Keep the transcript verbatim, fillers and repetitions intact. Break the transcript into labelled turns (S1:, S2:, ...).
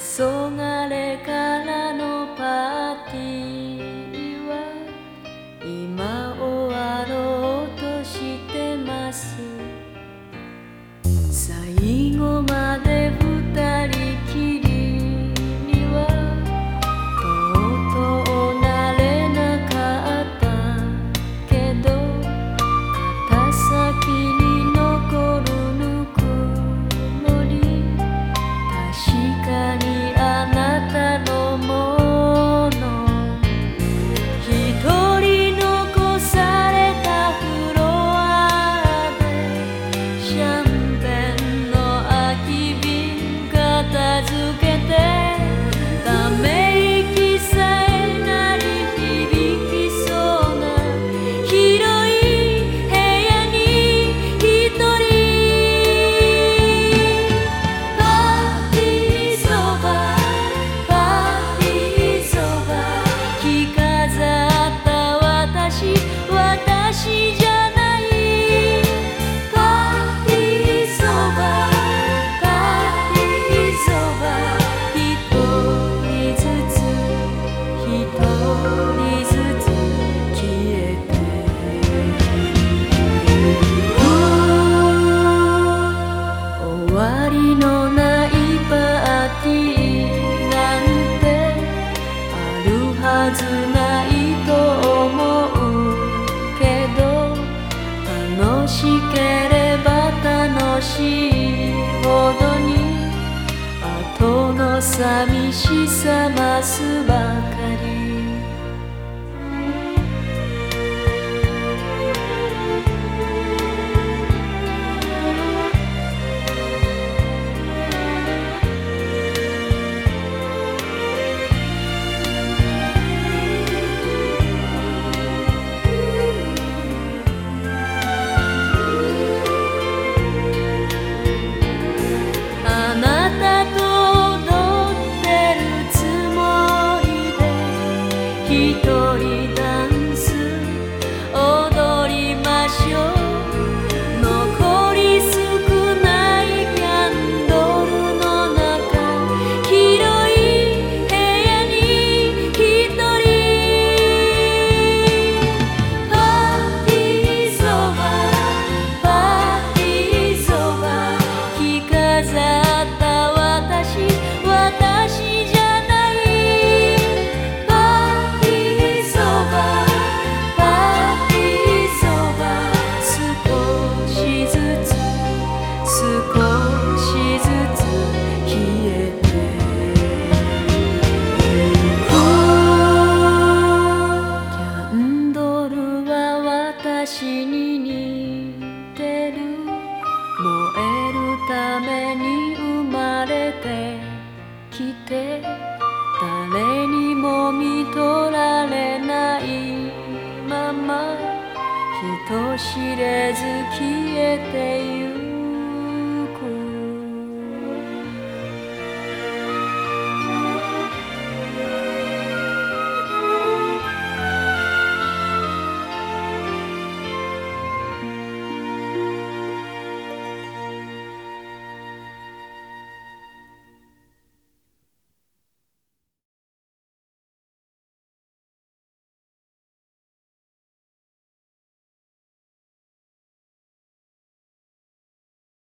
S1: れからのパーティーは今終わろうとしてます。最後まで二人きりにはとうとうなれなかったけど、片先に残るぬくもり、確かにあなたのもの。一人残されたフロアでシャンペンの空き瓶片付けて、ため息さえ鳴り響きそうな広い部屋に一人。パーティーそばパーティーそば着飾った私、私じゃない。パーティーそばパーティーそば一人ずつ一人ずつ消えて。終わりのないパーティーなんてあるはずないと思うけど、楽しければ楽しいほどに後の寂しさ増すばかり。あなたと踊ってるつもりで一人ダンス踊りましょう。残り少ないキャンドルの中、広い部屋に一人。パーティーそばパーティーそば着飾った私、私じゃない。パーティーそばパーティーそば少しずつ少しずつ消えてゆく。キャンドルは私に似てる。燃えるために生まれてきて、誰にも見とられないまま人知れず消えてゆく。